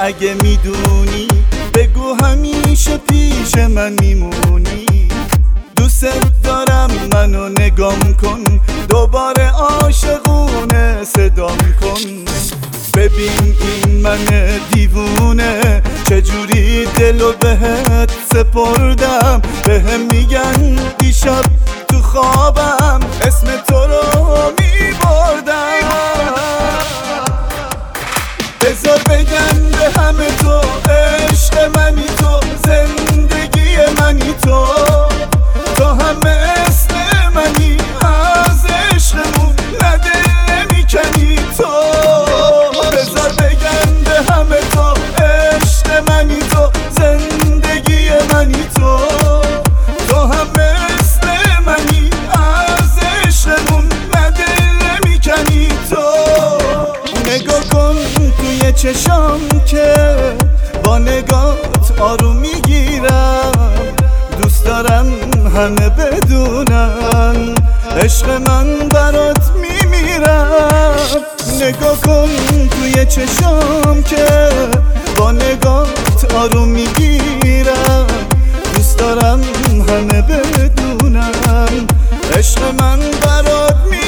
اگه میدونی بگو همیشه پیش من میمونی. دوست دارم منو نگام کن، دوباره عاشقونه صدام کن. ببین این من دیوونه چجوری دلو بهت سپردم. بهم میگن دیشب تو خوابم اسم تو رو میبردم. بذار بگم به همه تو عشق منی تو، زندگی منی تو، تو هم مثل منی از عشقمون نده میکنی تو. بذار بگم به همه تو عشق منی تو، زندگی منی تو، تو هم مثل منی از عشقمون نده میکنی تو. نگاه کن توی چشام که با نگات آروم میگیرم. دوست دارم همه بدونن عشق من برات میمیرم. نگاه کن توی چشام که با نگات آروم میگیرم. دوست دارم همه بدونن عشق من برات میمیرم.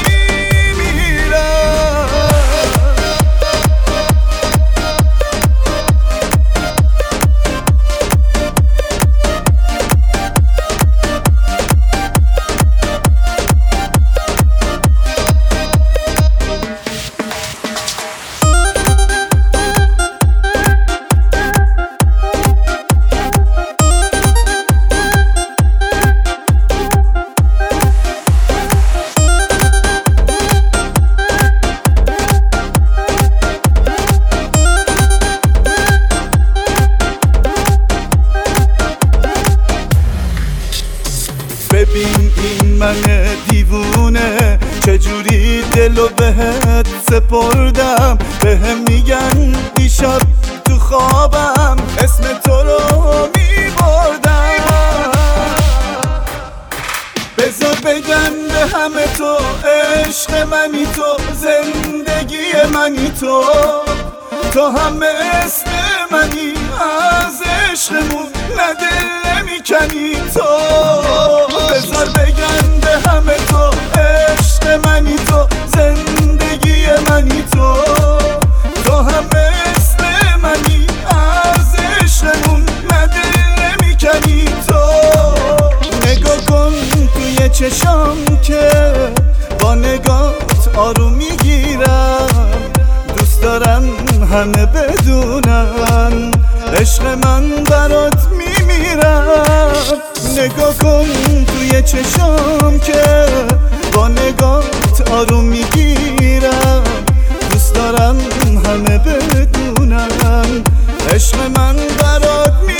ببین این من دیوونه چجوری دلو بهت سپردم. بهم میگن دیشب تو خوابم اسم تو رو میبردم. بذار بگم به همه تو عشق منی تو، زندگی منی تو، تو هم مثل منی از عشقمون نده میکنی تو. بذار بگم به همه تو عشق منی تو، زندگی منی تو، تو هم مثل منی از عشقمون نده میکنی تو. نگاه کن توی چشام که با نگات آروم میگیرم. دوست دارم همه بدونن عشق من برات میمیرم. نگاه کن توی چشام که با نگات آروم میگیرم. دوست دارم همه بدونن عشق من برات میمیرم.